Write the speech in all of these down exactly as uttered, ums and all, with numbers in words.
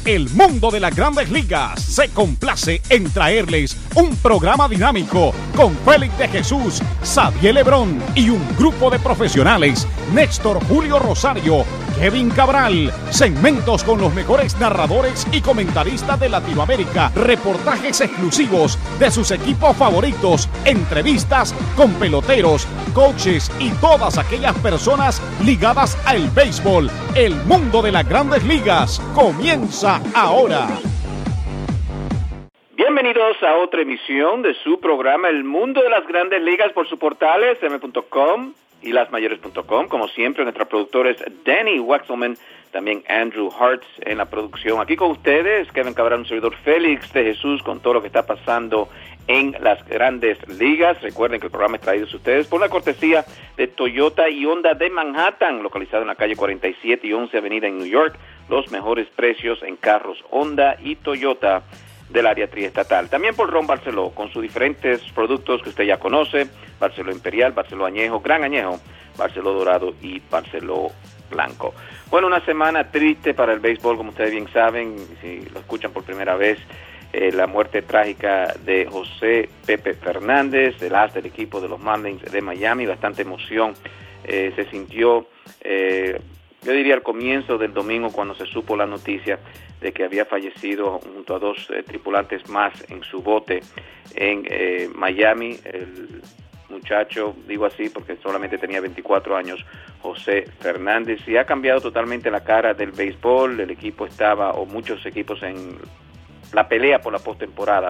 El mundo de las grandes ligas se complace en traerles un programa dinámico con Félix de Jesús, Xavier Lebrón y un grupo de profesionales, Néstor Julio Rosario, Kevin Cabral, segmentos con los mejores narradores y comentaristas de Latinoamérica, reportajes exclusivos de sus equipos favoritos, entrevistas con peloteros, coaches y todas aquellas personas ligadas al béisbol. El mundo de las grandes ligas comienza ahora. Bienvenidos a otra emisión de su programa El Mundo de las Grandes Ligas por sus portales eme punto com y las mayores punto com. Como siempre, nuestros productores Danny Wexelman, también Andrew Hartz en la producción. Aquí con ustedes, Kevin Cabral, un servidor Félix de Jesús, con todo lo que está pasando en las Grandes Ligas. Recuerden que el programa es traído a ustedes por la cortesía de Toyota y Honda de Manhattan, localizado en la calle cuarenta y siete y once Avenida en New York. Los mejores precios en carros Honda y Toyota del área triestatal. También por Ron Barceló, con sus diferentes productos que usted ya conoce: Barceló Imperial, Barceló Añejo, Gran Añejo, Barceló Dorado y Barceló Blanco. Bueno, una semana triste para el béisbol, como ustedes bien saben, si lo escuchan por primera vez, eh, la muerte trágica de José Pepe Fernández, el as del equipo de los Marlins de Miami. Bastante emoción eh, se sintió, eh, yo diría al comienzo del domingo, cuando se supo la noticia de que había fallecido junto a dos eh, tripulantes más en su bote en eh, Miami. El muchacho, digo así porque solamente tenía veinticuatro años, José Fernández, y ha cambiado totalmente la cara del béisbol. El equipo estaba, o muchos equipos, en la pelea por la postemporada,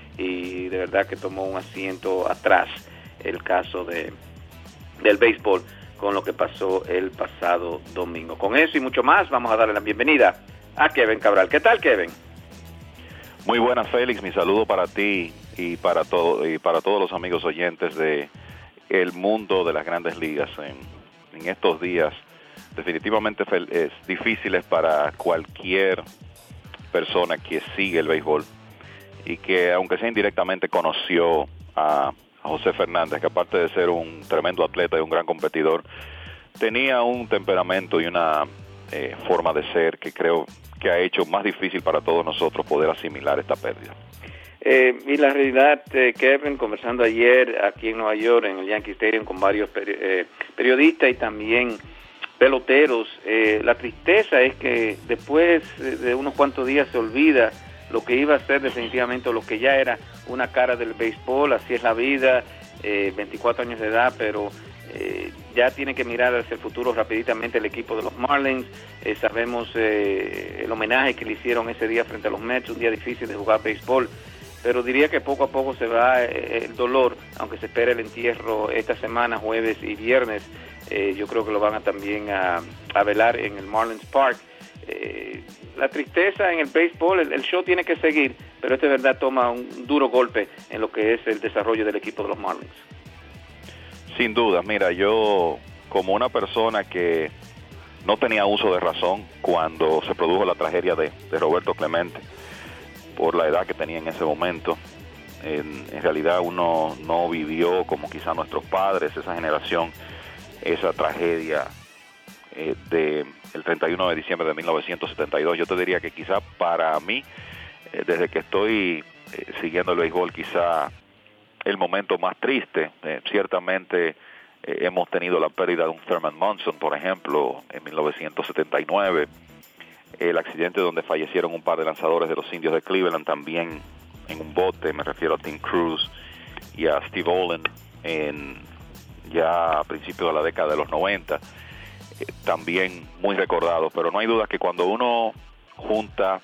y de verdad que tomó un asiento atrás el caso de del béisbol con lo que pasó el pasado domingo. Con eso y mucho más, vamos a darle la bienvenida a Kevin Cabral. ¿Qué tal, Kevin? Muy buenas, Félix. Mi saludo para ti y para todo y para todos los amigos oyentes de el mundo de las Grandes Ligas. En, en estos días definitivamente es difíciles para cualquier persona que sigue el béisbol y que, aunque sea indirectamente, conoció a, a José Fernández, que aparte de ser un tremendo atleta y un gran competidor, tenía un temperamento y una eh, forma de ser que creo que ha hecho más difícil para todos nosotros poder asimilar esta pérdida. Eh, y la realidad, eh, Kevin, conversando ayer aquí en Nueva York, en el Yankee Stadium, con varios peri- eh, periodistas y también peloteros, eh, la tristeza es que después de unos cuantos días se olvida lo que iba a ser definitivamente, lo que ya era una cara del béisbol. Así es la vida, eh, veinticuatro años de edad, pero eh, ya tiene que mirar hacia el futuro rapiditamente el equipo de los Marlins. Eh, sabemos eh, el homenaje que le hicieron ese día frente a los Mets, un día difícil de jugar béisbol, pero diría que poco a poco se va eh, el dolor, aunque se espera el entierro esta semana, jueves y viernes. Eh, yo creo que lo van a también a, a velar en el Marlins Park. Eh, la tristeza en el béisbol, el, el show tiene que seguir, pero este de verdad toma un duro golpe en lo que es el desarrollo del equipo de los Marlins. Sin duda, mira, yo como una persona que no tenía uso de razón cuando se produjo la tragedia de, de Roberto Clemente, por la edad que tenía en ese momento, en, en realidad uno no vivió como quizá nuestros padres, esa generación, esa tragedia eh, de el treinta y uno de diciembre de mil novecientos setenta y dos. Yo te diría que quizá para mí, eh, desde que estoy eh, siguiendo el béisbol, quizá el momento más triste. Eh, ciertamente eh, hemos tenido la pérdida de un Thurman Munson, por ejemplo, en mil novecientos setenta y nueve, el accidente donde fallecieron un par de lanzadores de los Indios de Cleveland, también en un bote. Me refiero a Tim Cruz y a Steve Olin en ya a principios de la década de los noventa, eh, también muy recordados. Pero no hay duda que cuando uno junta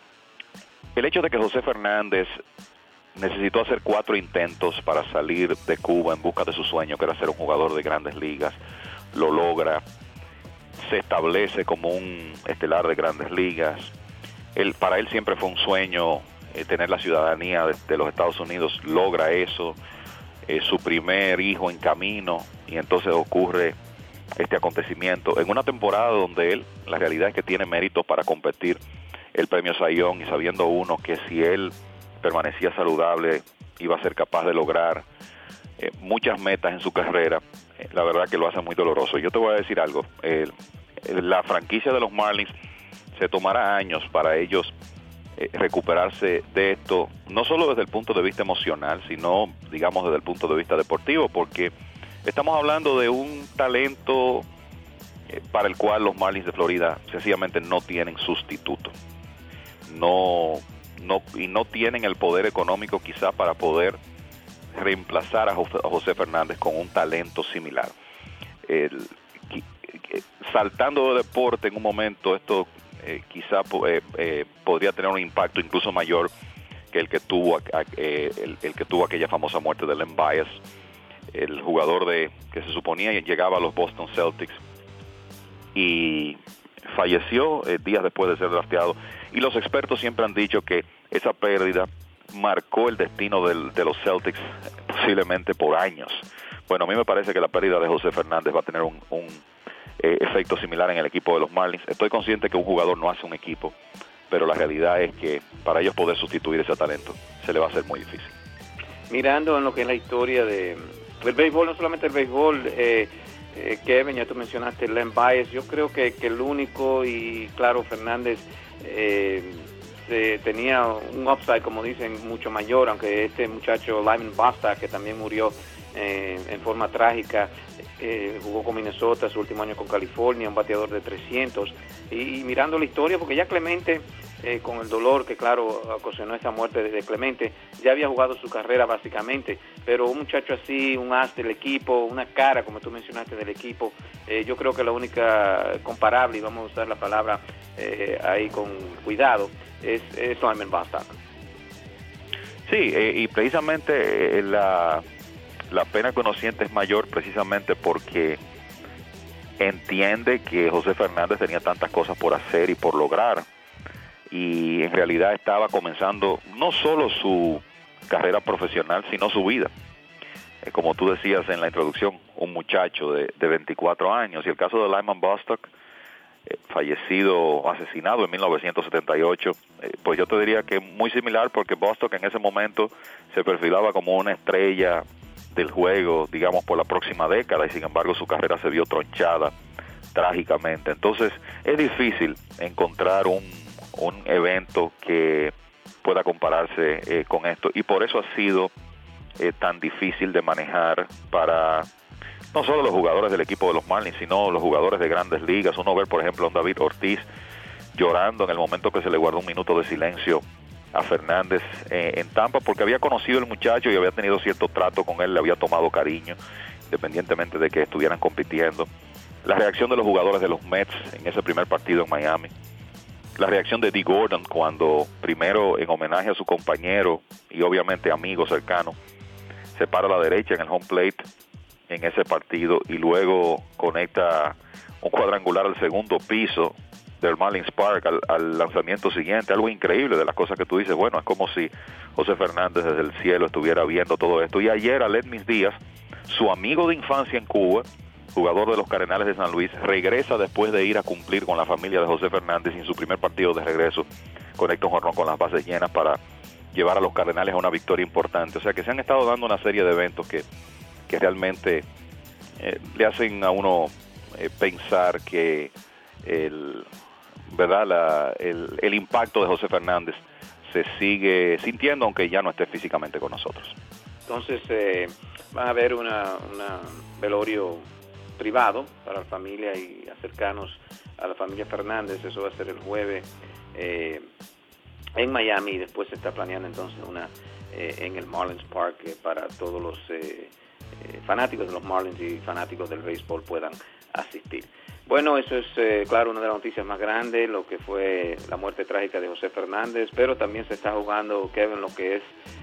el hecho de que José Fernández necesitó hacer cuatro intentos para salir de Cuba en busca de su sueño, que era ser un jugador de Grandes Ligas, lo logra, se establece como un estelar de Grandes Ligas. Él, para él siempre fue un sueño eh, tener la ciudadanía de, de los Estados Unidos, logra eso, eh, su primer hijo en camino, y entonces ocurre este acontecimiento en una temporada donde él, la realidad es que tiene méritos para competir el premio Cy Young, y sabiendo uno que si él permanecía saludable iba a ser capaz de lograr eh, muchas metas en su carrera, eh, la verdad que lo hace muy doloroso. Yo te voy a decir algo, eh, la franquicia de los Marlins se tomará años para ellos eh, recuperarse de esto, no solo desde el punto de vista emocional, sino, digamos, desde el punto de vista deportivo, porque estamos hablando de un talento eh, para el cual los Marlins de Florida sencillamente no tienen sustituto. No, no, y no tienen el poder económico quizá para poder reemplazar a José Fernández con un talento similar. El, saltando de deporte en un momento, esto eh, quizá eh, eh, podría tener un impacto incluso mayor que el que tuvo eh, el, el que tuvo aquella famosa muerte de Len Bias, el jugador de que se suponía llegaba a los Boston Celtics y falleció eh, días después de ser drafteado, y los expertos siempre han dicho que esa pérdida marcó el destino del, de los Celtics posiblemente por años. Bueno, a mí me parece que la pérdida de José Fernández va a tener un, un eh, efecto similar en el equipo de los Marlins. Estoy consciente que un jugador no hace un equipo, pero la realidad es que para ellos poder sustituir ese talento se le va a hacer muy difícil. Mirando en lo que es la historia de el béisbol, no solamente el béisbol, eh, eh, Kevin, ya tú mencionaste Len Bias, yo creo que, que el único, y claro, Fernández eh, eh, tenía un upside, como dicen, mucho mayor, aunque este muchacho Lyman Bostock, que también murió eh, en forma trágica, eh, jugó con Minnesota, su último año con California, un bateador de trescientos, y, y mirando la historia, porque ya Clemente, eh, con el dolor que claro ocasionó esta muerte de Clemente, ya había jugado su carrera básicamente, pero un muchacho así, un as del equipo, una cara, como tú mencionaste, del equipo, eh, yo creo que la única comparable, y vamos a usar la palabra eh, ahí con cuidado, es, es Lyman Bostock. Sí, eh, y precisamente eh, la, la pena que uno siente es mayor precisamente porque entiende que José Fernández tenía tantas cosas por hacer y por lograr, y en realidad estaba comenzando no solo su carrera profesional, sino su vida. Eh, como tú decías en la introducción, un muchacho de, de veinticuatro años, y el caso de Lyman Bostock, eh, fallecido, asesinado en mil novecientos setenta y ocho, eh, pues yo te diría que muy similar, porque Bostock en ese momento se perfilaba como una estrella del juego, digamos, por la próxima década, y sin embargo su carrera se vio tronchada trágicamente. Entonces es difícil encontrar un, un evento que pueda compararse eh, con esto, y por eso ha sido eh, tan difícil de manejar para no solo los jugadores del equipo de los Marlins, sino los jugadores de grandes ligas. Uno ver, por ejemplo, a David Ortiz llorando en el momento que se le guardó un minuto de silencio a Fernández eh, en Tampa, porque había conocido el muchacho y había tenido cierto trato con él, le había tomado cariño, independientemente de que estuvieran compitiendo. La reacción de los jugadores de los Mets en ese primer partido en Miami, la reacción de Dee Gordon cuando primero, en homenaje a su compañero y obviamente amigo cercano, se para a la derecha en el home plate en ese partido y luego conecta un cuadrangular al segundo piso del Marlins Park al, al lanzamiento siguiente. Algo increíble, de las cosas que tú dices, bueno, es como si José Fernández desde el cielo estuviera viendo todo esto. Y ayer Aledmys Díaz, su amigo de infancia en Cuba, jugador de los Cardenales de San Luis, regresa después de ir a cumplir con la familia de José Fernández, y en su primer partido de regreso conecta un jonrón con las bases llenas para llevar a los Cardenales a una victoria importante. O sea que se han estado dando una serie de eventos que, que realmente eh, le hacen a uno eh, pensar que el, ¿verdad? La, el, el impacto de José Fernández se sigue sintiendo, aunque ya no esté físicamente con nosotros. Entonces eh, va a haber una, una velorio privado para la familia y cercanos a la familia Fernández. Eso va a ser el jueves eh, en Miami, y después se está planeando entonces una eh, en el Marlins Park eh, para todos los eh, eh, fanáticos de los Marlins y fanáticos del béisbol puedan asistir. Bueno, eso es eh, claro una de las noticias más grandes, lo que fue la muerte trágica de José Fernández, pero también se está jugando, Kevin, lo que es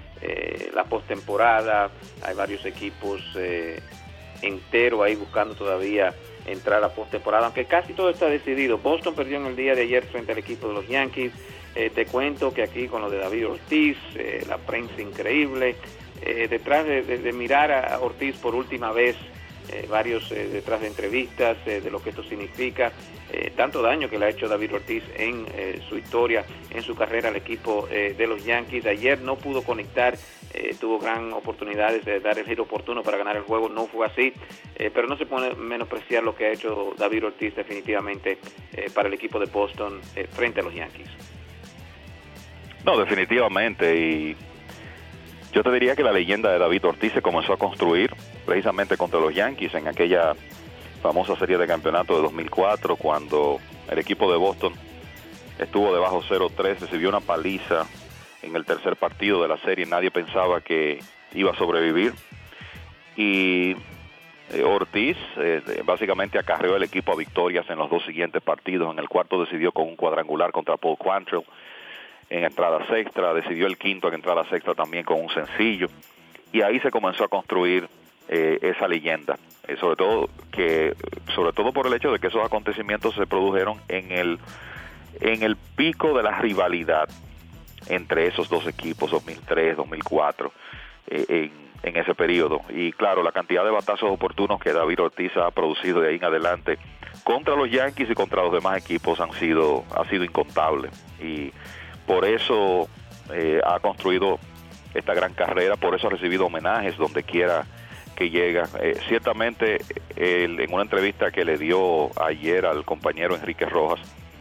eh, la postemporada. Hay varios equipos eh, entero ahí buscando todavía entrar a postemporada, aunque casi todo está decidido. Boston perdió en el día de ayer frente al equipo de los Yankees. Eh, te cuento que aquí con lo de David Ortiz, eh, la prensa increíble, eh, detrás de, de, de mirar a Ortiz por última vez, eh, varios eh, detrás de entrevistas eh, de lo que esto significa, eh, tanto daño que le ha hecho David Ortiz en eh, su historia, en su carrera al equipo eh, de los Yankees. Ayer no pudo conectar eh, tuvo gran oportunidades de dar el giro oportuno para ganar el juego, no fue así, eh, pero no se puede menospreciar lo que ha hecho David Ortiz definitivamente eh, para el equipo de Boston eh, frente a los Yankees. No, definitivamente, y yo te diría que la leyenda de David Ortiz se comenzó a construir precisamente contra los Yankees en aquella famosa serie de campeonato de dos mil cuatro, cuando el equipo de Boston estuvo debajo cero tres, recibió una paliza en el tercer partido de la serie, nadie pensaba que iba a sobrevivir, y eh, Ortiz eh, básicamente acarreó el equipo a victorias en los dos siguientes partidos. En el cuarto decidió con un cuadrangular contra Paul Quantrill en entradas extra, decidió el quinto en entradas extra también con un sencillo, y ahí se comenzó a construir eh, esa leyenda, eh, sobre todo que sobre todo por el hecho de que esos acontecimientos se produjeron en el en el pico de la rivalidad entre esos dos equipos, dos mil tres, dos mil cuatro, eh, en, en ese periodo. Y claro, la cantidad de batazos oportunos que David Ortiz ha producido de ahí en adelante contra los Yankees y contra los demás equipos han sido ha sido incontable, y por eso eh, ha construido esta gran carrera, por eso ha recibido homenajes donde quiera que llega. Eh, ciertamente, él, en una entrevista que le dio ayer al compañero Enrique Rojas,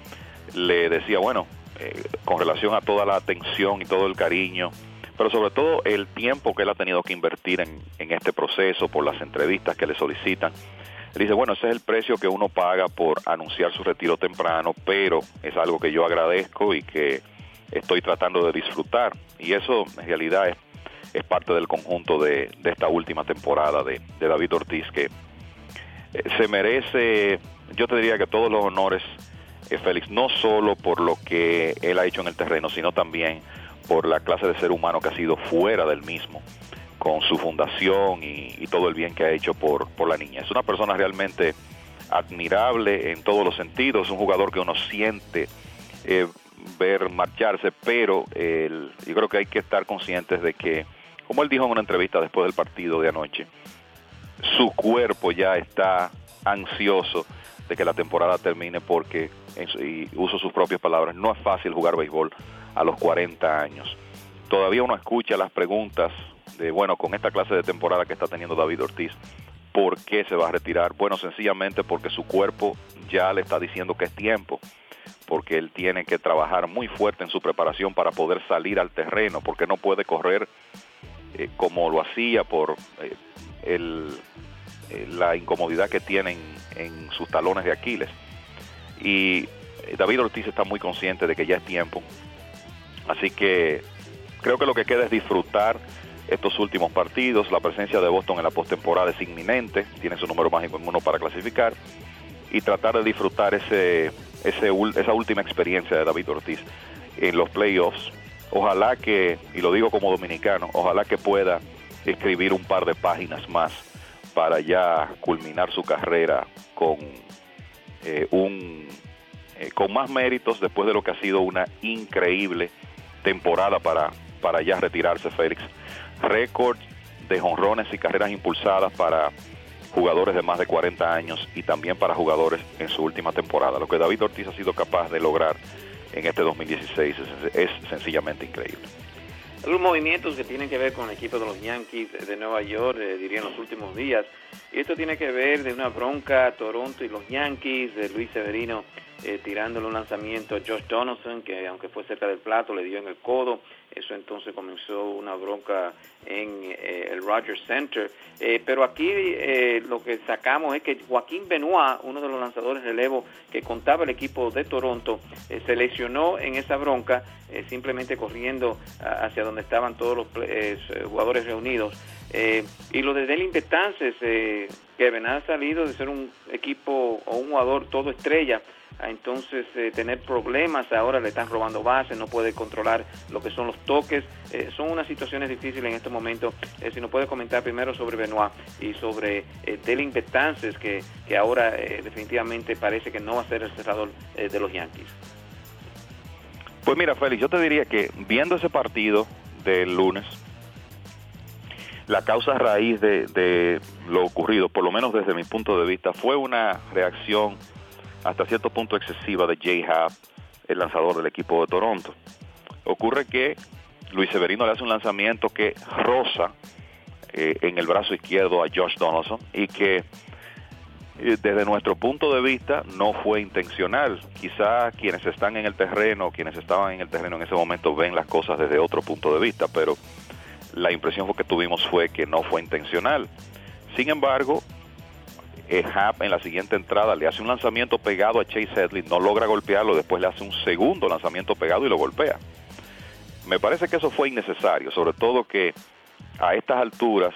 le decía, bueno, eh, con relación a toda la atención y todo el cariño, pero sobre todo el tiempo que él ha tenido que invertir en, en este proceso, por las entrevistas que le solicitan. Él dice, bueno, ese es el precio que uno paga por anunciar su retiro temprano, pero es algo que yo agradezco y que estoy tratando de disfrutar, y eso en realidad es, es parte del conjunto de, de esta última temporada de, de David Ortiz, que eh, se merece, yo te diría que todos los honores, eh, Félix, no solo por lo que él ha hecho en el terreno, sino también por la clase de ser humano que ha sido fuera del mismo, con su fundación y, y todo el bien que ha hecho por, por la niña. Es una persona realmente admirable en todos los sentidos, un jugador que uno siente eh, ver marcharse, pero eh, yo creo que hay que estar conscientes de que, como él dijo en una entrevista después del partido de anoche, su cuerpo ya está ansioso de que la temporada termine, porque, y uso sus propias palabras, no es fácil jugar béisbol a los cuarenta años. Todavía uno escucha las preguntas de, bueno, con esta clase de temporada que está teniendo David Ortiz, ¿por qué se va a retirar? Bueno, sencillamente porque su cuerpo ya le está diciendo que es tiempo, porque él tiene que trabajar muy fuerte en su preparación para poder salir al terreno, porque no puede correr eh, como lo hacía por eh, el, eh, la incomodidad que tienen en sus talones de Aquiles. Y eh, David Ortiz está muy consciente de que ya es tiempo, así que creo que lo que queda es disfrutar estos últimos partidos. La presencia de Boston en la postemporada es inminente, tiene su número mágico en uno para clasificar, y tratar de disfrutar ese Ese, esa última experiencia de David Ortiz en los playoffs. Ojalá que, y lo digo como dominicano, ojalá que pueda escribir un par de páginas más para ya culminar su carrera con eh, un eh, con más méritos, después de lo que ha sido una increíble temporada para, para ya retirarse, Félix. Récord de jonrones y carreras impulsadas para jugadores de más de cuarenta años, y también para jugadores en su última temporada. Lo que David Ortiz ha sido capaz de lograr en este dos mil dieciséis es, es sencillamente increíble. Algunos movimientos que tienen que ver con el equipo de los Yankees de Nueva York, eh, diría en los últimos días, y esto tiene que ver de una bronca Toronto y los Yankees, de Luis Severino eh, tirándole un lanzamiento a Josh Donaldson, que aunque fue cerca del plato, le dio en el codo. Eso entonces comenzó una bronca en eh, el Rogers Center. Eh, pero aquí eh, lo que sacamos es que Joaquín Benoit, uno de los lanzadores de relevo que contaba el equipo de Toronto, eh, se lesionó en esa bronca, eh, simplemente corriendo a, hacia donde estaban todos los eh, jugadores reunidos. Eh, y lo de Dellin Betances, eh, Kevin, ha salido de ser un equipo o un jugador todo estrella a entonces eh, tener problemas. Ahora le están robando bases, no puede controlar lo que son los toques. Eh, son unas situaciones difíciles en este momento. Eh, si nos puede comentar primero sobre Benoit y sobre eh, Dellin Betances, que, que ahora eh, definitivamente parece que no va a ser el cerrador eh, de los Yankees. Pues mira, Félix, yo te diría que viendo ese partido del lunes, la causa raíz de, de lo ocurrido, por lo menos desde mi punto de vista, fue una reacción hasta cierto punto excesiva de J-Happ, el lanzador del equipo de Toronto. Ocurre que Luis Severino le hace un lanzamiento que roza eh, en el brazo izquierdo a Josh Donaldson y que eh, desde nuestro punto de vista no fue intencional. Quizá quienes están en el terreno, quienes estaban en el terreno en ese momento ven las cosas desde otro punto de vista, pero la impresión que tuvimos fue que no fue intencional. Sin embargo, eh, Happ en la siguiente entrada le hace un lanzamiento pegado a Chase Headley, no logra golpearlo, después le hace un segundo lanzamiento pegado y lo golpea. Me parece que eso fue innecesario, sobre todo que a estas alturas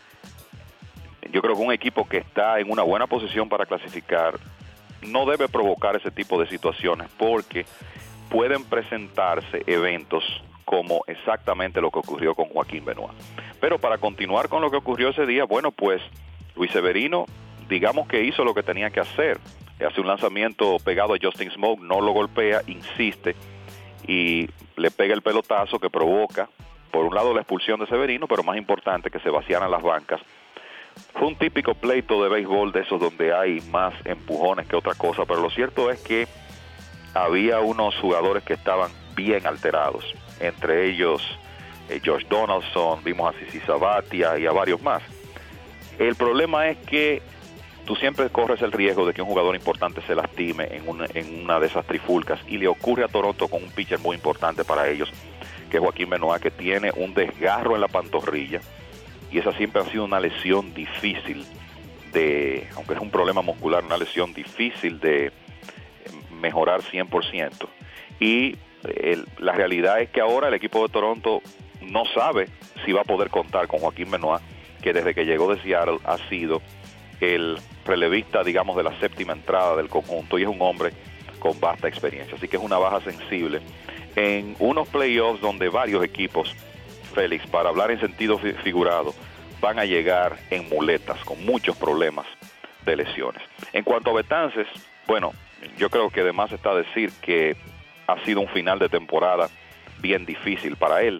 yo creo que un equipo que está en una buena posición para clasificar no debe provocar ese tipo de situaciones, porque pueden presentarse eventos como exactamente lo que ocurrió con Joaquín Benoit. Pero para continuar con lo que ocurrió ese día, bueno, pues Luis Severino, digamos que hizo lo que tenía que hacer. Le hace un lanzamiento pegado a Justin Smoke, no lo golpea, insiste y le pega el pelotazo que provoca, por un lado, la expulsión de Severino, pero más importante, que se vaciaran las bancas. Fue un típico pleito de béisbol de esos donde hay más empujones que otra cosa, pero lo cierto es que había unos jugadores que estaban bien alterados, entre ellos eh, Josh Donaldson, vimos a Sisi Sabathia y a varios más. El problema es que tú siempre corres el riesgo de que un jugador importante se lastime en una, en una de esas trifulcas, y le ocurre a Toronto con un pitcher muy importante para ellos, que es Joaquín Benoit, que tiene un desgarro en la pantorrilla, y esa siempre ha sido una lesión difícil de, aunque es un problema muscular, una lesión difícil de mejorar cien por ciento. Y el, la realidad es que ahora el equipo de Toronto no sabe si va a poder contar con Joaquín Benoit, que desde que llegó de Seattle ha sido el relevista, digamos, de la séptima entrada del conjunto, y es un hombre con vasta experiencia, así que es una baja sensible en unos playoffs donde varios equipos, Félix, para hablar en sentido figurado, van a llegar en muletas, con muchos problemas de lesiones. En cuanto a Betances, bueno, yo creo que además está decir que ha sido un final de temporada bien difícil para él.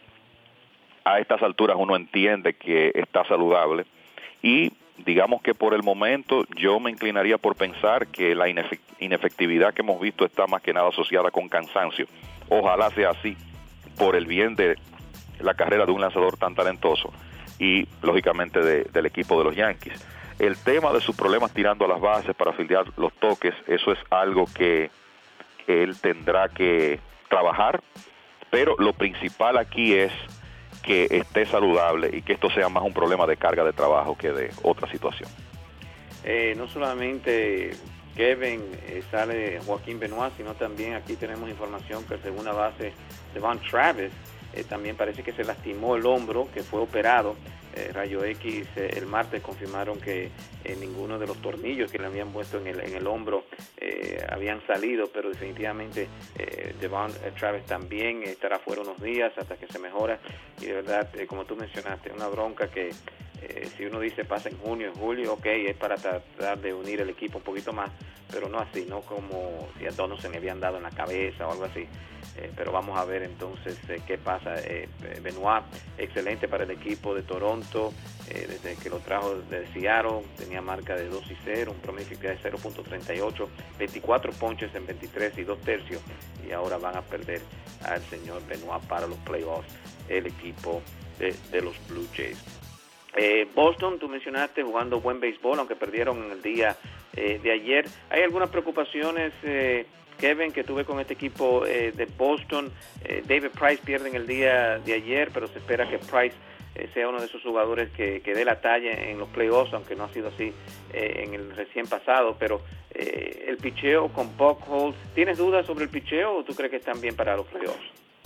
A estas alturas uno entiende que está saludable, y digamos que por el momento yo me inclinaría por pensar que la inefectividad que hemos visto está más que nada asociada con cansancio. Ojalá sea así, por el bien de la carrera de un lanzador tan talentoso y lógicamente de, del equipo de los Yankees. El tema de sus problemas tirando a las bases para fildear los toques, eso es algo que él tendrá que trabajar, pero lo principal aquí es que esté saludable y que esto sea más un problema de carga de trabajo que de otra situación. Eh, no solamente Kevin eh, sale Joaquín Benoit, sino también aquí tenemos información que el segunda base Devon Travis eh, también parece que se lastimó el hombro, que fue operado. Eh, Rayo X eh, el martes confirmaron que eh, ninguno de los tornillos que le habían puesto en el, en el hombro eh, habían salido, pero definitivamente eh, Devon eh, Travis también estará fuera unos días hasta que se mejora, y de verdad, eh, como tú mencionaste, una bronca que eh, si uno dice pasa en junio, en julio, ok, es para tratar de unir el equipo un poquito más, pero no así, no como si a Dono se le habían dado en la cabeza o algo así. Eh, pero vamos a ver entonces eh, qué pasa. eh, Benoit, excelente para el equipo de Toronto, eh, desde que lo trajo de Seattle, tenía marca de dos y cero, un promedio de efectividad de cero punto treinta y ocho, veinticuatro ponches en veintitrés y dos tercios, y ahora van a perder al señor Benoit para los playoffs, el equipo de, de los Blue Jays. Eh, Boston, tú mencionaste jugando buen béisbol, aunque perdieron en el día eh, de ayer. ¿Hay algunas preocupaciones, eh, Kevin, que tuve con este equipo eh, de Boston? eh, David Price pierde en el día de ayer, pero se espera que Price eh, sea uno de esos jugadores que, que dé la talla en los playoffs, aunque no ha sido así eh, en el recién pasado. Pero eh, el picheo con Buchholz, ¿tienes dudas sobre el picheo o tú crees que están bien para los playoffs?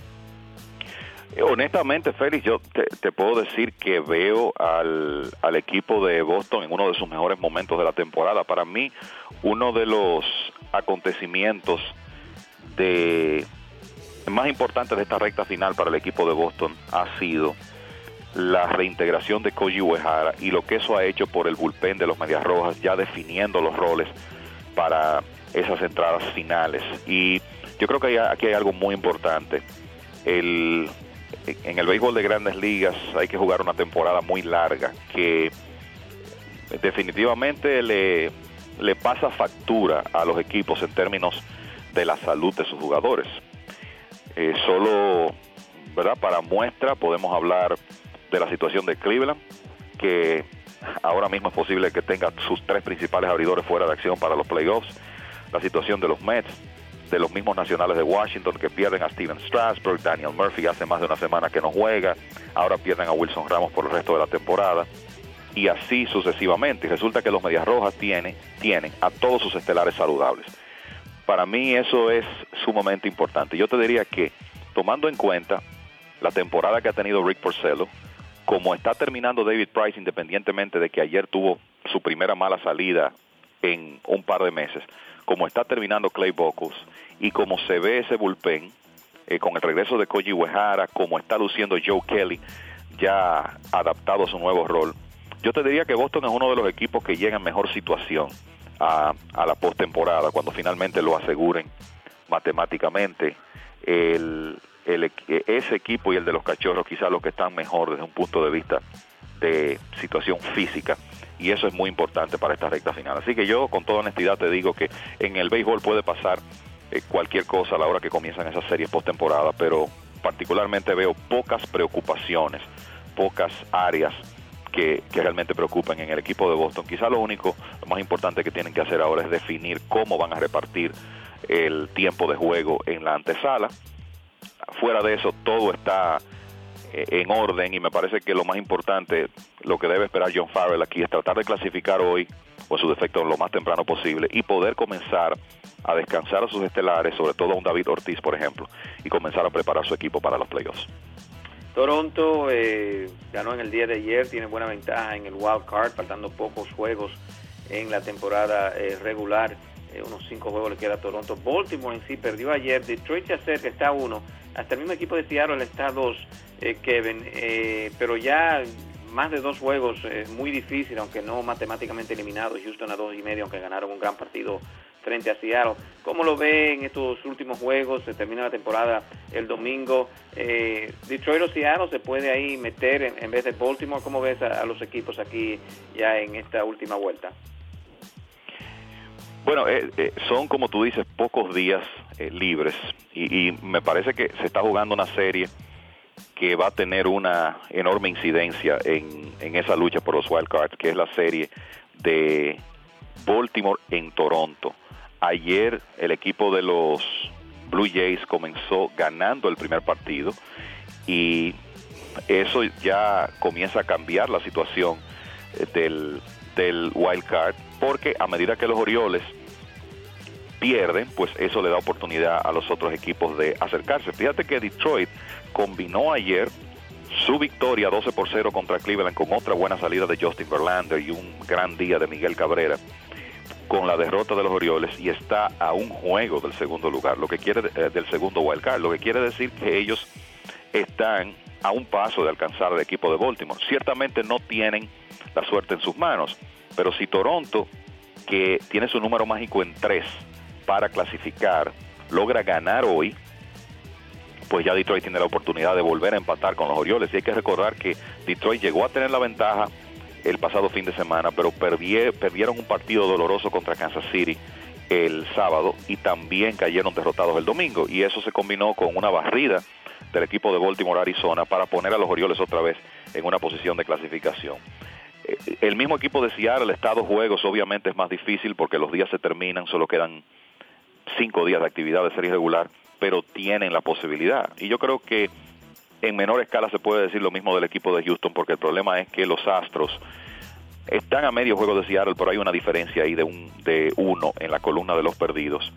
Honestamente, Félix, yo te, te puedo decir que veo al, al equipo de Boston en uno de sus mejores momentos de la temporada. Para mí, uno de los acontecimientos de más importantes de esta recta final para el equipo de Boston ha sido la reintegración de Koji Uehara y lo que eso ha hecho por el bullpen de los Medias Rojas, ya definiendo los roles para esas entradas finales. Y yo creo que hay, aquí hay algo muy importante. El... En el béisbol de Grandes Ligas hay que jugar una temporada muy larga que definitivamente le, le pasa factura a los equipos en términos de la salud de sus jugadores. Eh, solo ¿verdad? Para muestra podemos hablar de la situación de Cleveland, que ahora mismo es posible que tenga sus tres principales abridores fuera de acción para los playoffs. La situación de los Mets, de los mismos Nacionales de Washington, que pierden a Steven Strasburg, Daniel Murphy hace más de una semana que no juega, ahora pierden a Wilson Ramos por el resto de la temporada, y así sucesivamente. Y resulta que los Medias Rojas tienen, tienen a todos sus estelares saludables. Para mí eso es sumamente importante. Yo te diría que, tomando en cuenta la temporada que ha tenido Rick Porcello, como está terminando David Price, independientemente de que ayer tuvo su primera mala salida en un par de meses, como está terminando Clay Buchholz, y como se ve ese bullpen, eh, con el regreso de Koji Uehara, como está luciendo Joe Kelly, ya adaptado a su nuevo rol, yo te diría que Boston es uno de los equipos que llega en mejor situación a, a la postemporada, cuando finalmente lo aseguren matemáticamente. El, el, ese equipo y el de los Cachorros quizás los que están mejor desde un punto de vista de situación física, y eso es muy importante para esta recta final. Así que yo con toda honestidad te digo que en el béisbol puede pasar eh, cualquier cosa a la hora que comienzan esas series postemporada, pero particularmente veo pocas preocupaciones, pocas áreas que, que realmente preocupen en el equipo de Boston. Quizá lo único, lo más importante que tienen que hacer ahora es definir cómo van a repartir el tiempo de juego en la antesala. Fuera de eso, todo está eh, en orden, y me parece que lo más importante, lo que debe esperar John Farrell aquí, es tratar de clasificar hoy, o en su defecto lo más temprano posible, y poder comenzar a descansar a sus estelares, sobre todo a un David Ortiz, por ejemplo, y comenzar a preparar su equipo para los playoffs. Toronto eh, ganó en el día de ayer, tiene buena ventaja en el wild card, faltando pocos juegos en la temporada eh, regular. Eh, unos cinco juegos le queda a Toronto. Baltimore en sí perdió ayer. Detroit se acerca, está a uno. Hasta el mismo equipo de Seattle está a dos, eh, Kevin. Eh, pero ya más de dos juegos, eh, muy difícil, aunque no matemáticamente eliminado. Houston a dos y medio, aunque ganaron un gran partido frente a Seattle. ¿Cómo lo ve en estos últimos juegos? Se termina la temporada el domingo. Eh, Detroit o Seattle se puede ahí meter en, en vez de Baltimore. ¿Cómo ves a, a los equipos aquí ya en esta última vuelta? Bueno, eh, eh, son, como tú dices, pocos días eh, libres, y, y me parece que se está jugando una serie que va a tener una enorme incidencia en, en esa lucha por los wild cards, que es la serie de Baltimore en Toronto. Ayer el equipo de los Blue Jays comenzó ganando el primer partido, y eso ya comienza a cambiar la situación del, del wild card, porque a medida que los Orioles pierden, pues eso le da oportunidad a los otros equipos de acercarse. Fíjate que Detroit combinó ayer su victoria doce por cero contra Cleveland con otra buena salida de Justin Verlander y un gran día de Miguel Cabrera, con la derrota de los Orioles, y está a un juego del segundo lugar, lo que quiere eh, del segundo wild card, lo que quiere decir que ellos están a un paso de alcanzar al equipo de Baltimore. Ciertamente no tienen la suerte en sus manos, pero si Toronto, que tiene su número mágico en tres para clasificar, logra ganar hoy, pues ya Detroit tiene la oportunidad de volver a empatar con los Orioles. Y hay que recordar que Detroit llegó a tener la ventaja el pasado fin de semana, pero perdié, perdieron un partido doloroso contra Kansas City el sábado, y también cayeron derrotados el domingo, y eso se combinó con una barrida del equipo de Baltimore, Arizona, para poner a los Orioles otra vez en una posición de clasificación. El mismo equipo de Seattle está a dos juegos, obviamente es más difícil porque los días se terminan, solo quedan cinco días de actividad de serie regular, pero tienen la posibilidad. Y yo creo que en menor escala se puede decir lo mismo del equipo de Houston, porque el problema es que los Astros están a medio juego de Seattle, pero hay una diferencia ahí de, un, de uno en la columna de los perdidos,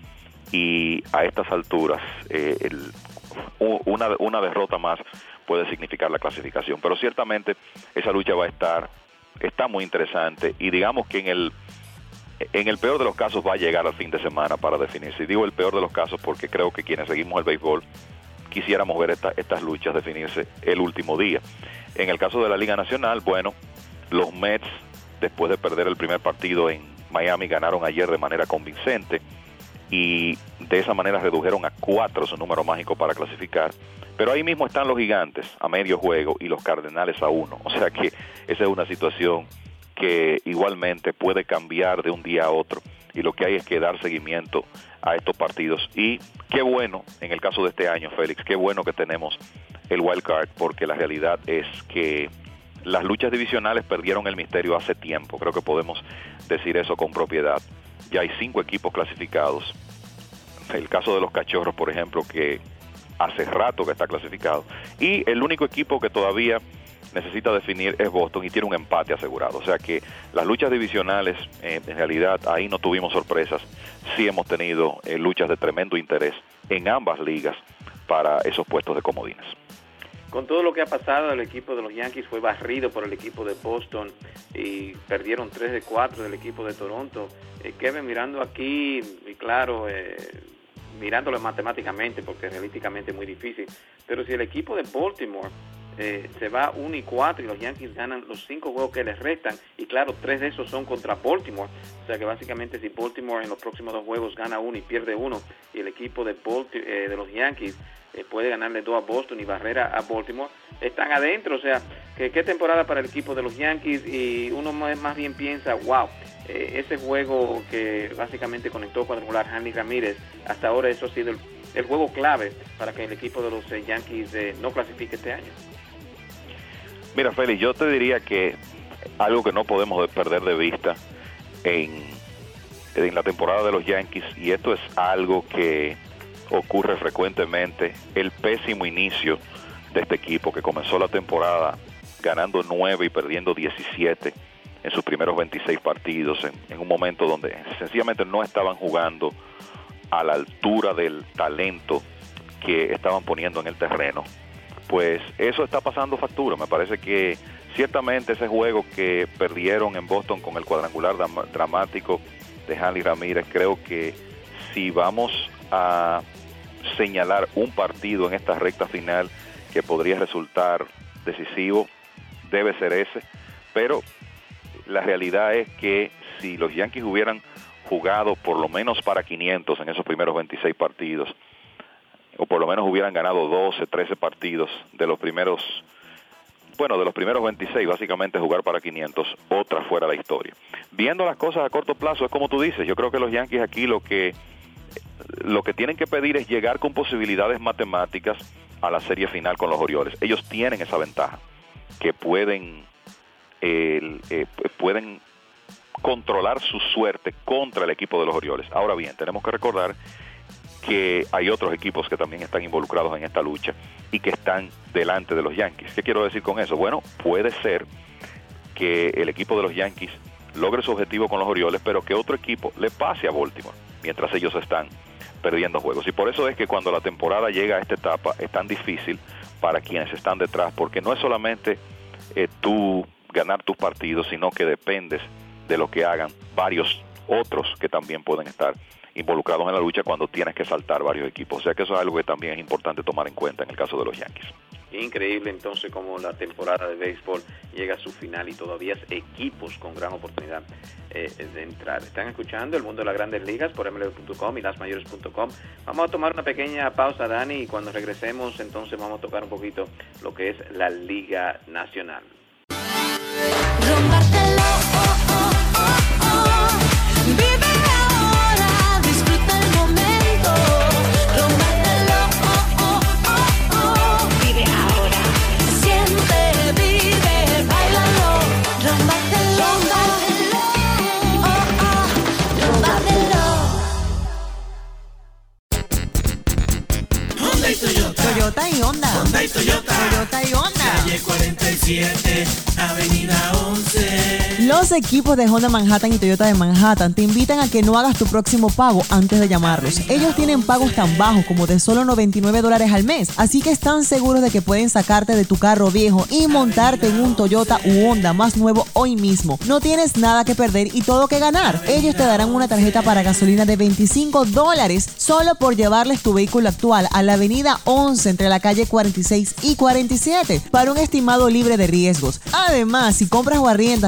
y a estas alturas eh, el, una, una derrota más puede significar la clasificación. Pero ciertamente esa lucha va a estar, está muy interesante, y digamos que en el en el peor de los casos va a llegar al fin de semana para definirse. Y digo el peor de los casos porque creo que quienes seguimos el béisbol quisiéramos ver esta, estas luchas definirse el último día. En el caso de la Liga Nacional, bueno, los Mets, después de perder el primer partido en Miami, ganaron ayer de manera convincente, y de esa manera redujeron a cuatro su número mágico para clasificar. Pero ahí mismo están los Gigantes a medio juego y los Cardenales a uno. O sea que esa es una situación que igualmente puede cambiar de un día a otro y lo que hay es que dar seguimiento a estos partidos. Y qué bueno, en el caso de este año, Félix, qué bueno que tenemos el wild card, porque la realidad es que las luchas divisionales perdieron el misterio hace tiempo. Creo que podemos decir eso con propiedad. Ya hay cinco equipos clasificados. El caso de los Cachorros, por ejemplo, que hace rato que está clasificado. Y el único equipo que todavía necesita definir es Boston y tiene un empate asegurado. O sea que las luchas divisionales, eh, en realidad, ahí no tuvimos sorpresas. Sí hemos tenido eh, luchas de tremendo interés en ambas ligas para esos puestos de comodines. Con todo lo que ha pasado, el equipo de los Yankees fue barrido por el equipo de Boston y perdieron tres de cuatro del equipo de Toronto. Eh, Kevin, mirando aquí, y claro, eh, mirándolo matemáticamente, porque realísticamente es muy difícil, pero si el equipo de Baltimore eh, se va uno y cuatro y los Yankees ganan los cinco juegos que les restan, y claro, tres de esos son contra Baltimore, o sea que básicamente si Baltimore en los próximos dos juegos gana uno y pierde uno, y el equipo de, Balti- eh, de los Yankees eh, puede ganarle dos a Boston y barrera a Baltimore, están adentro. O sea, que qué temporada para el equipo de los Yankees, y uno más, más bien piensa, wow, eh, ese juego que básicamente conectó cuadrangular Hanley Ramírez, hasta ahora eso ha sido el, el juego clave para que el equipo de los eh, Yankees eh, no clasifique este año. Mira, Félix, yo te diría que algo que no podemos perder de vista en, en la temporada de los Yankees, y esto es algo que ocurre frecuentemente, el pésimo inicio de este equipo, que comenzó la temporada ganando nueve y perdiendo diecisiete en sus primeros veintiséis partidos, en, en un momento donde sencillamente no estaban jugando a la altura del talento que estaban poniendo en el terreno. Pues eso está pasando factura. Me parece que ciertamente ese juego que perdieron en Boston con el cuadrangular dramático de Hanley Ramírez, creo que si vamos a señalar un partido en esta recta final que podría resultar decisivo, debe ser ese. Pero la realidad es que si los Yankees hubieran jugado por lo menos para quinientos en esos primeros veintiséis partidos, o por lo menos hubieran ganado doce, trece partidos de los primeros, bueno, de los primeros veintiséis, básicamente jugar para quinientos, otra fuera la historia. Viendo las cosas a corto plazo, es como tú dices, yo creo que los Yankees aquí lo que lo que tienen que pedir es llegar con posibilidades matemáticas a la serie final con los Orioles. Ellos tienen esa ventaja, que pueden eh, eh, pueden controlar su suerte contra el equipo de los Orioles. Ahora bien, tenemos que recordar que hay otros equipos que también están involucrados en esta lucha y que están delante de los Yankees. ¿Qué quiero decir con eso? Bueno, puede ser que el equipo de los Yankees logre su objetivo con los Orioles, pero que otro equipo le pase a Baltimore mientras ellos están perdiendo juegos. Y por eso es que cuando la temporada llega a esta etapa es tan difícil para quienes están detrás, porque no es solamente eh, tú ganar tus partidos, sino que dependes de lo que hagan varios otros que también pueden estar involucrados en la lucha cuando tienes que saltar varios equipos. O sea que eso es algo que también es importante tomar en cuenta en el caso de los Yankees. Increíble entonces como la temporada de béisbol llega a su final y todavía es equipos con gran oportunidad eh, de entrar. Están escuchando El Mundo de las Grandes Ligas por M L B punto com y las mayores punto com. Vamos a tomar una pequeña pausa, Dani, y cuando regresemos entonces vamos a tocar un poquito lo que es la Liga Nacional. Rompártelo, oh, oh, oh, oh. Vive ahora, disfruta el momento. Rompártelo, oh, oh, oh, oh. Vive ahora, siente, vive, bailalo. Rompártelo, oh, oh, rompártelo. Honda y Toyota. Toyota y Honda. Honda y Toyota. Toyota y Honda. Calle cuarenta y siete, Avenida once. Los equipos de Honda Manhattan y Toyota de Manhattan te invitan a que no hagas tu próximo pago antes de llamarlos. Ellos tienen pagos tan bajos como de solo noventa y nueve dólares al mes, así que están seguros de que pueden sacarte de tu carro viejo y montarte en un Toyota u Honda más nuevo hoy mismo. No tienes nada que perder y todo que ganar. Ellos te darán una tarjeta para gasolina de veinticinco dólares solo por llevarles tu vehículo actual a la Avenida once entre la calle cuarenta y seis y cuarenta y siete para un estimado libre de riesgos. Además, si compras o arriendas en Honda Manhattan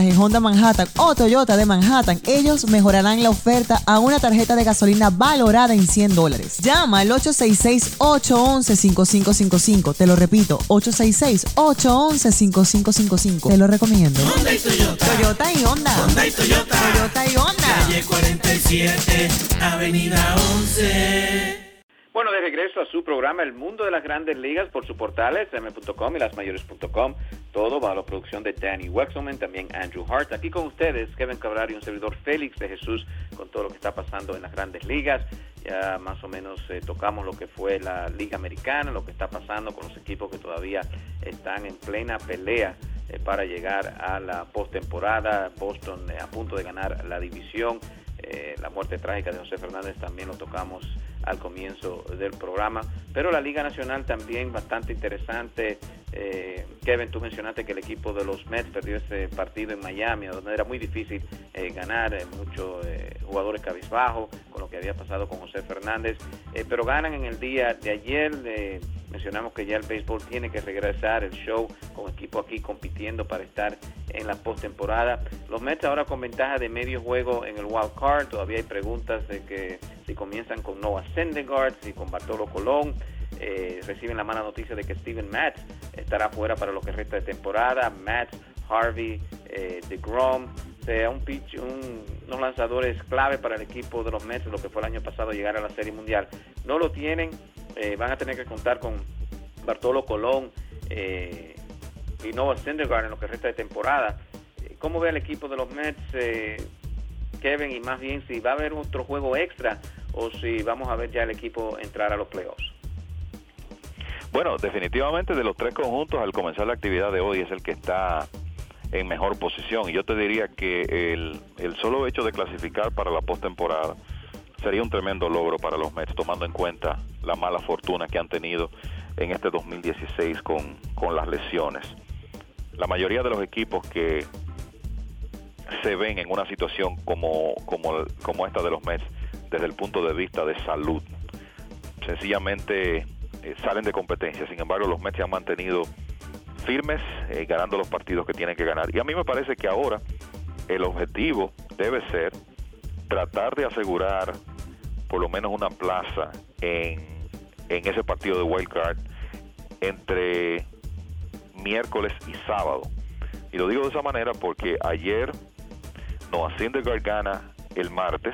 Manhattan o Toyota de Manhattan, ellos mejorarán la oferta a una tarjeta de gasolina valorada en cien dólares. Llama al ocho seis seis, ocho uno uno, cinco cinco cinco cinco. Te lo repito, ocho seis seis, ocho uno uno, cinco cinco cinco cinco. Te lo recomiendo. Honda y Toyota. Toyota y Honda. Honda y Toyota. Toyota y Honda. Calle cuarenta y siete, Avenida once. Bueno, de regreso a su programa El Mundo de las Grandes Ligas por sus portales eme punto com y las mayores punto com, todo bajo la producción de Danny Wexelman, también Andrew Hart. Aquí con ustedes, Kevin Cabral y un servidor Félix de Jesús, con todo lo que está pasando en las Grandes Ligas. Ya más o menos eh, tocamos lo que fue la Liga Americana, lo que está pasando con los equipos que todavía están en plena pelea eh, para llegar a la postemporada. Boston eh, a punto de ganar la división. Eh, la muerte trágica de José Fernández también lo tocamos al comienzo del programa, pero la Liga Nacional también bastante interesante. eh, Kevin, tú mencionaste que el equipo de los Mets perdió ese partido en Miami, donde era muy difícil eh, ganar, eh, muchos eh, jugadores cabizbajos con lo que había pasado con José Fernández, eh, pero ganan en el día de ayer. eh, mencionamos que ya el béisbol tiene que regresar, el show con equipo aquí compitiendo para estar en la postemporada. Los Mets ahora con ventaja de medio juego en el wild card. Todavía hay preguntas de que si comienzan con Noah Syndergaard, si con Bartolo Colón. Eh, reciben la mala noticia de que Steven Matz estará fuera para lo que resta de temporada. Matz, Harvey, eh, DeGrom, o sea, un pitch, un, unos lanzadores clave para el equipo de los Mets, lo que fue el año pasado llegar a la Serie Mundial. No lo tienen, eh, van a tener que contar con Bartolo Colón eh, y Noah Syndergaard en lo que resta de temporada. Eh, ¿Cómo ve el equipo de los Mets, eh, Kevin? Y más bien si va a haber otro juego extra o si vamos a ver ya el equipo entrar a los playoffs. Bueno, definitivamente de los tres conjuntos al comenzar la actividad de hoy es el que está en mejor posición, y yo te diría que el, el solo hecho de clasificar para la postemporada sería un tremendo logro para los Mets, tomando en cuenta la mala fortuna que han tenido en este dos mil dieciséis con, con las lesiones. La mayoría de los equipos que se ven en una situación como, como, como esta de los Mets desde el punto de vista de salud, sencillamente eh, salen de competencia. Sin embargo, los Mets se han mantenido firmes, eh, ganando los partidos que tienen que ganar. Y a mí me parece que ahora el objetivo debe ser tratar de asegurar por lo menos una plaza en, en ese partido de wild card entre miércoles y sábado. Y lo digo de esa manera porque ayer Noah Syndergaard gana el martes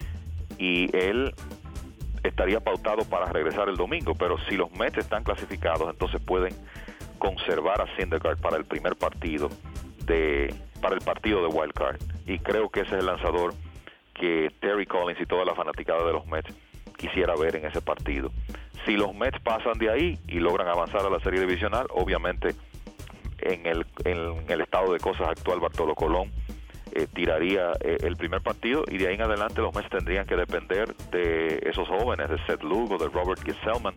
y él estaría pautado para regresar el domingo, pero si los Mets están clasificados, entonces pueden conservar a Syndergaard para el primer partido de para el partido de wild card, y creo que ese es el lanzador que Terry Collins y toda la fanaticada de los Mets quisiera ver en ese partido. Si los Mets pasan de ahí y logran avanzar a la serie divisional, obviamente en el, en el estado de cosas actual Bartolo Colón eh, tiraría eh, el primer partido, y de ahí en adelante los Mets tendrían que depender de esos jóvenes, de Seth Lugo, de Robert Gsellman,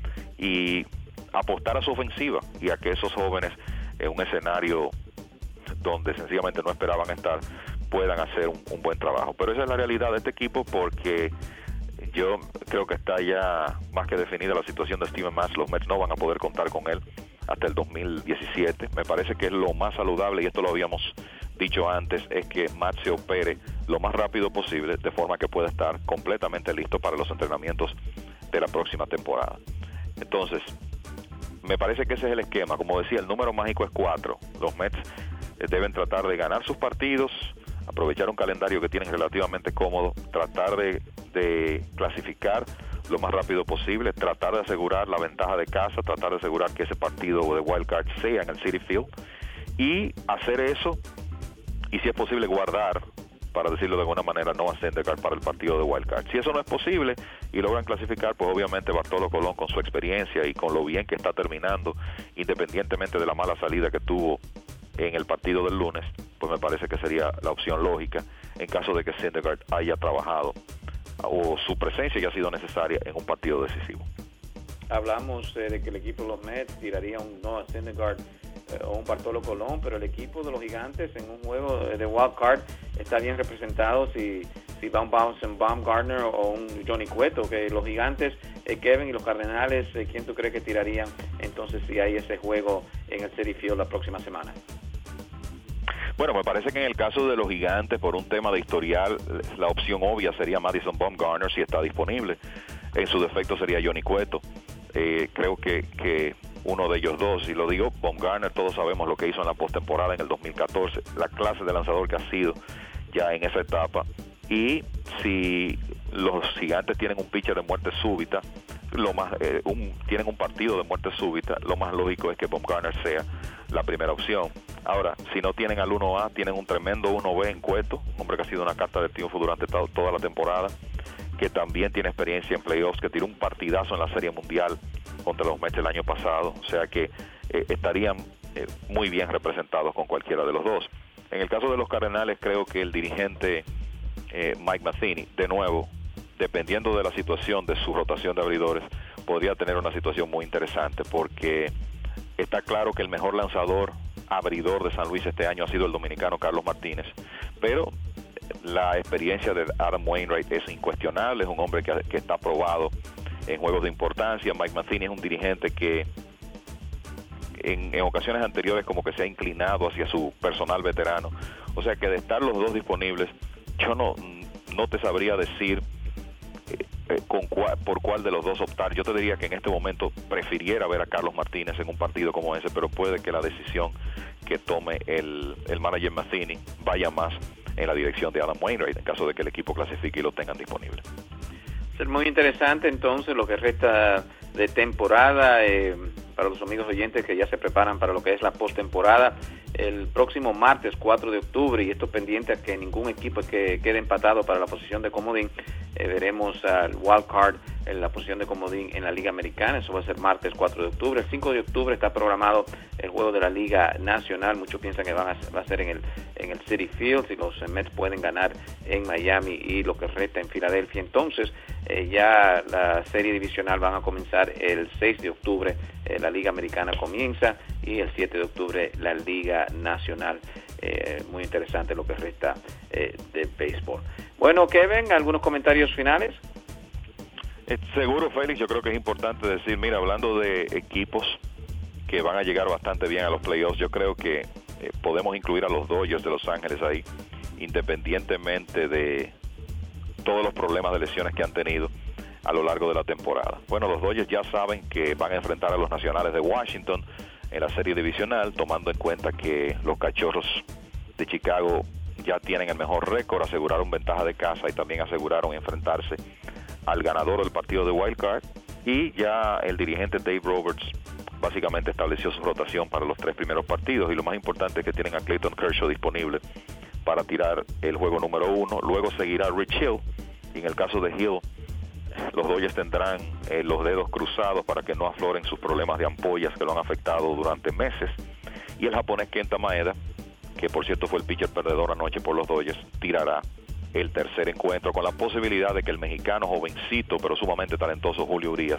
y apostar a su ofensiva y a que esos jóvenes en un escenario donde sencillamente no esperaban estar puedan hacer un, un buen trabajo. Pero esa es la realidad de este equipo, porque yo creo que está ya más que definida la situación de Steven Matz. Los Mets no van a poder contar con él hasta el dos mil diecisiete. Me parece que es lo más saludable, y esto lo habíamos dicho antes, es que Matz se opere lo más rápido posible, de forma que pueda estar completamente listo para los entrenamientos de la próxima temporada. Entonces, me parece que ese es el esquema. Como decía, el número mágico es cuatro. Los Mets eh, deben tratar de ganar sus partidos, aprovechar un calendario que tienen relativamente cómodo, tratar de, de clasificar lo más rápido posible, tratar de asegurar la ventaja de casa, tratar de asegurar que ese partido de wild card sea en el Citi Field, y hacer eso, y si es posible guardar, para decirlo de alguna manera, Noah Syndergaard para el partido de wild card. Si eso no es posible y logran clasificar, pues obviamente Bartolo Colón, con su experiencia y con lo bien que está terminando, independientemente de la mala salida que tuvo en el partido del lunes, pues me parece que sería la opción lógica en caso de que Syndergaard haya trabajado o su presencia haya sido necesaria en un partido decisivo. Hablamos eh, de que el equipo de los Mets tiraría un Noah Syndergaard eh, o un Bartolo Colón, pero el equipo de los Gigantes en un juego de, de wild card está bien representado si, si va un Bouncing Baumgartner o un Johnny Cueto. Que los Gigantes, eh, Kevin, y los Cardenales, eh, ¿quién tú crees que tirarían entonces si hay ese juego en el Citi Field la próxima semana? Bueno, me parece que en el caso de los Gigantes, por un tema de historial, la opción obvia sería Madison Bumgarner si está disponible. En su defecto sería Johnny Cueto. Eh, creo que, que uno de ellos dos, y lo digo, Bumgarner, todos sabemos lo que hizo en la postemporada en el dos mil catorce, la clase de lanzador que ha sido ya en esa etapa. Y si los Gigantes tienen un pitcher de muerte súbita, lo más eh, un, tienen un partido de muerte súbita, lo más lógico es que Bumgarner sea la primera opción. Ahora, si no tienen al uno A, tienen un tremendo uno B en Cueto, hombre que ha sido una carta de triunfo durante to- toda la temporada, que también tiene experiencia en playoffs, que tiró un partidazo en la Serie Mundial contra los Mets el año pasado, o sea que eh, estarían eh, muy bien representados con cualquiera de los dos. En el caso de los Cardenales, creo que el dirigente eh, Mike Matheny, de nuevo, dependiendo de la situación de su rotación de abridores, podría tener una situación muy interesante, porque está claro que el mejor lanzador abridor de San Luis este año ha sido el dominicano Carlos Martínez, pero la experiencia de Adam Wainwright es incuestionable, es un hombre que, que está probado en juegos de importancia. Mike Matheny es un dirigente que en, en ocasiones anteriores como que se ha inclinado hacia su personal veterano, o sea que de estar los dos disponibles, yo no, no te sabría decir Eh, con cuál, por cuál de los dos optar. Yo te diría que en este momento prefiriera ver a Carlos Martínez en un partido como ese, pero puede que la decisión que tome el, el manager Matheny vaya más en la dirección de Adam Wainwright en caso de que el equipo clasifique y lo tengan disponible. Es muy interesante entonces lo que resta de temporada, eh, para los amigos oyentes que ya se preparan para lo que es la postemporada. El próximo martes cuatro de octubre, y esto pendiente a que ningún equipo que quede empatado para la posición de comodín, eh, veremos al wild card en la posición de comodín en la Liga Americana. Eso va a ser martes cuatro de octubre. El cinco de octubre está programado el juego de la Liga Nacional. Muchos piensan que van a, va a ser en el en el Citi Field, si los Mets pueden ganar en Miami y lo que resta en Filadelfia. Entonces eh, ya la serie divisional van a comenzar el seis de octubre, eh, la Liga Americana comienza, y el siete de octubre la Liga Nacional. Eh, muy interesante lo que resta eh, de béisbol. Bueno, Kevin, ¿algunos comentarios finales? Eh, seguro, Félix, yo creo que es importante decir, mira, hablando de equipos que van a llegar bastante bien a los playoffs, yo creo que eh, podemos incluir a los Dodgers de Los Ángeles ahí, independientemente de todos los problemas de lesiones que han tenido a lo largo de la temporada. Bueno, los Dodgers ya saben que van a enfrentar a los Nacionales de Washington en la serie divisional, tomando en cuenta que los Cachorros de Chicago ya tienen el mejor récord, aseguraron ventaja de casa y también aseguraron enfrentarse al ganador del partido de Wild Card, y ya el dirigente Dave Roberts básicamente estableció su rotación para los tres primeros partidos, y lo más importante es que tienen a Clayton Kershaw disponible para tirar el juego número uno. Luego seguirá Rich Hill, y en el caso de Hill, los Dodgers tendrán eh, los dedos cruzados para que no afloren sus problemas de ampollas que lo han afectado durante meses, y el japonés Kenta Maeda, que por cierto fue el pitcher perdedor anoche por los Dodgers, tirará el tercer encuentro, con la posibilidad de que el mexicano jovencito pero sumamente talentoso Julio Urias,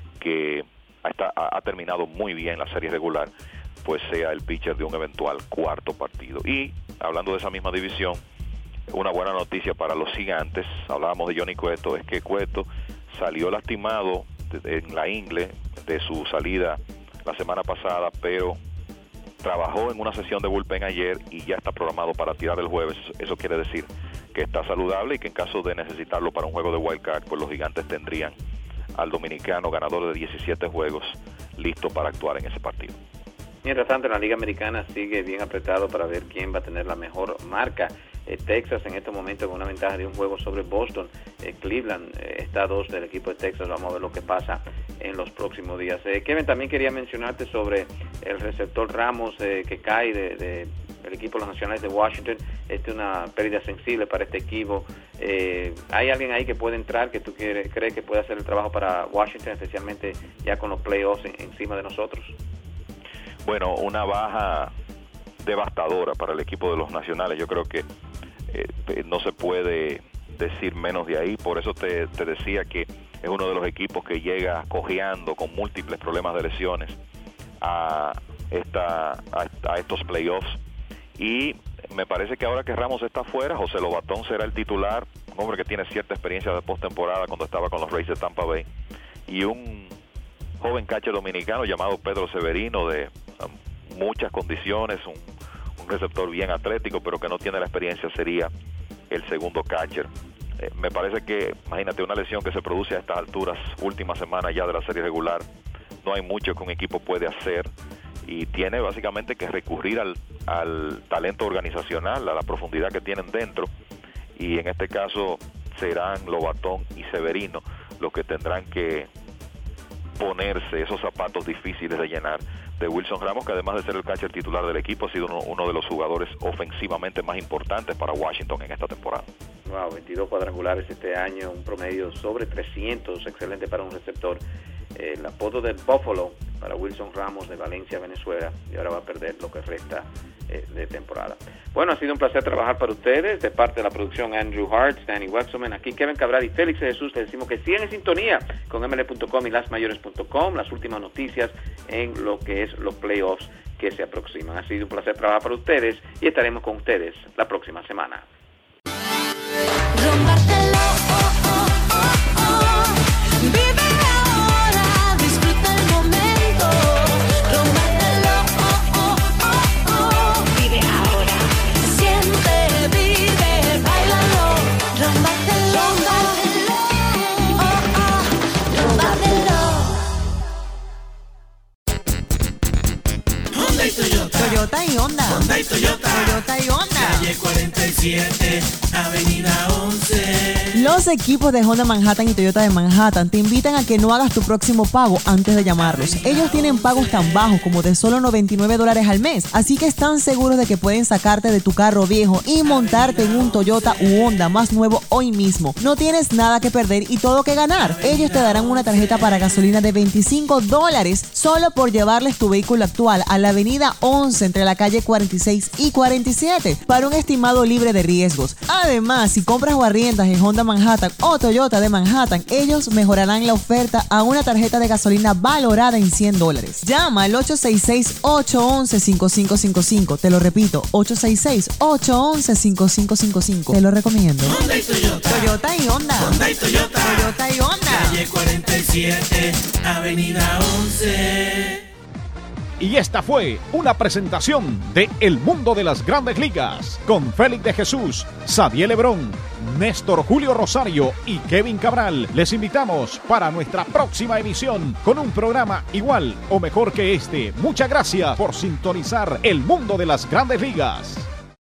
que está, ha, ha terminado muy bien la serie regular, pues sea el pitcher de un eventual cuarto partido. Y hablando de esa misma división, una buena noticia para los Gigantes, hablábamos de Johnny Cueto, es que Cueto salió lastimado en la ingle de su salida la semana pasada, pero trabajó en una sesión de bullpen ayer y ya está programado para tirar el jueves. Eso quiere decir que está saludable y que en caso de necesitarlo para un juego de wild card, pues los Gigantes tendrían al dominicano ganador de diecisiete juegos listo para actuar en ese partido. Mientras tanto, en la Liga Americana sigue bien apretado para ver quién va a tener la mejor marca. Eh, Texas en este momento con una ventaja de un juego sobre Boston. Eh, Cleveland eh, está a dos del equipo de Texas. Vamos a ver lo que pasa en los próximos días. Eh, Kevin, también quería mencionarte sobre el receptor Ramos eh, que cae de, de el equipo de los Nacionales de Washington. Esta es una pérdida sensible para este equipo. Eh, ¿Hay alguien ahí que puede entrar que tú quiere, crees que puede hacer el trabajo para Washington, especialmente ya con los playoffs en, encima de nosotros? Bueno, una baja devastadora para el equipo de los Nacionales. Yo creo que eh, no se puede decir menos de ahí. Por eso te, te decía que es uno de los equipos que llega cojeando con múltiples problemas de lesiones a, esta, a, a estos playoffs. Y me parece que ahora que Ramos está fuera, José Lobatón será el titular, un hombre que tiene cierta experiencia de postemporada cuando estaba con los Rays de Tampa Bay, y un joven catcher dominicano llamado Pedro Severino, de um, muchas condiciones, un, un un receptor bien atlético, pero que no tiene la experiencia, sería el segundo catcher. Eh, me parece que, imagínate, una lesión que se produce a estas alturas, última semana ya de la serie regular, no hay mucho que un equipo puede hacer y tiene básicamente que recurrir al, al talento organizacional, a la profundidad que tienen dentro, y en este caso serán Lobatón y Severino los que tendrán que ponerse esos zapatos difíciles de llenar de Wilson Ramos, que además de ser el catcher titular del equipo, ha sido uno, uno de los jugadores ofensivamente más importantes para Washington en esta temporada. Wow, veintidós cuadrangulares este año, un promedio sobre trescientos, excelente para un receptor. Eh, el apodo del Buffalo para Wilson Ramos de Valencia, Venezuela, y ahora va a perder lo que resta eh, de temporada. Bueno, ha sido un placer trabajar para ustedes, de parte de la producción Andrew Hart, Danny Wexelman, aquí Kevin Cabral y Félix de Jesús, les decimos que sigan en sintonía con M L B punto com y las mayores punto com, las últimas noticias en lo que es los playoffs que se aproximan. Ha sido un placer trabajar para ustedes y estaremos con ustedes la próxima semana. Rómpatelo, oh, oh, oh, oh. Vive ahora, disfruta el momento. Rómpatelo, oh, oh, oh, oh. Vive ahora, siente, vive, bailalo. Rómpatelo, oh, oh, rómpatelo. Honda y Toyota. Toyota y Honda. Honda y Toyota. Toyota y Honda. Calle cuarenta y siete, Avenida once. Los equipos de Honda Manhattan y Toyota de Manhattan te invitan a que no hagas tu próximo pago antes de llamarlos. Ellos tienen pagos tan bajos como de solo noventa y nueve dólares al mes, así que están seguros de que pueden sacarte de tu carro viejo y montarte en un Toyota u Honda más nuevo hoy mismo. No tienes nada que perder y todo que ganar. Ellos te darán una tarjeta para gasolina de veinticinco dólares solo por llevarles tu vehículo actual a la Avenida once entre la calle cuarenta y seis y cuarenta y siete para un estimado libre de riesgos. Además, si compras o arriendas en Honda Manhattan o Toyota de Manhattan, ellos mejorarán la oferta a una tarjeta de gasolina valorada en cien dólares. Llama al ocho seis seis, ocho uno uno, cinco cinco cinco cinco. Te lo repito, ocho seis seis, ocho uno uno, cinco cinco cinco cinco. Te lo recomiendo. Honda y Toyota. Toyota y Honda. Honda y Toyota. Toyota y Honda. Calle cuarenta y siete, Avenida once. Y esta fue una presentación de El Mundo de las Grandes Ligas con Félix de Jesús, Xavier Lebrón, Néstor Julio Rosario y Kevin Cabral. Les invitamos para nuestra próxima emisión con un programa igual o mejor que este. Muchas gracias por sintonizar El Mundo de las Grandes Ligas.